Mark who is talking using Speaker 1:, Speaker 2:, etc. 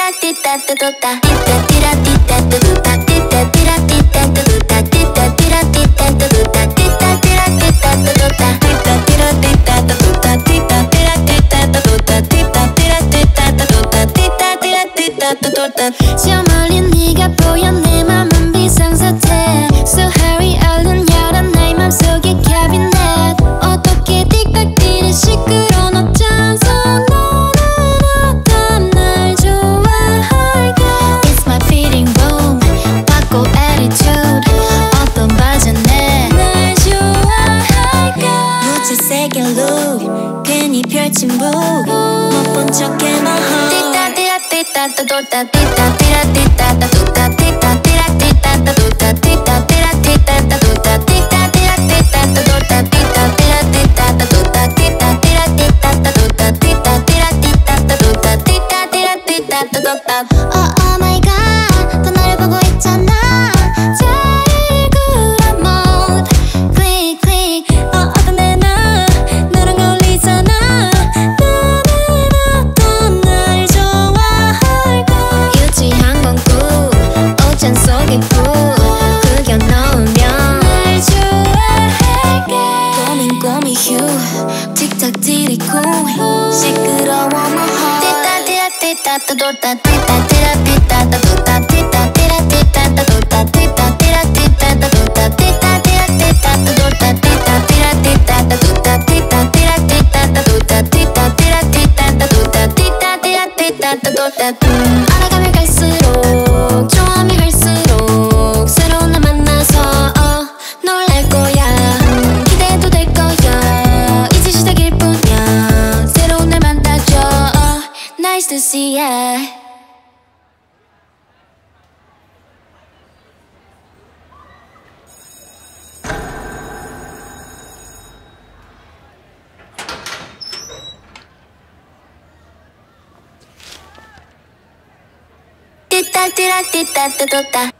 Speaker 1: 저 멀리 네가 보여 내 맘은 비상사태 So hurry 얼른 열어 나의 맘속의 캐비넷 어떻게 틱탁 시끄러운 어쩌서 너는 어떤 날 좋아할까 It's my fitting room 바꿔 attitude 어떤 버전에 날 좋아할까 무채색의 look 괜히 펼친 book 못 본 척해 my heart Oh my god 또 너를 보고 있잖아 제일 쿨한 mode Click click 어떤 내나 너랑 어울리잖아 너는 어떤 날 좋아할까 유치한 건 꿈 오찬 속의 불 그겨 넣으면 날 좋아할게 고민 휴 틱탁 디리고 시끄러워 my heart 알아가면 갈수록 좋아하면 갈수록 새로운 날 만나서 놀랄 거야 기대해도 될 거야 이제 시작일 뿐이야 새로운 날 만나줘 Nice to see ya 띠따 띠라 띠따 띠따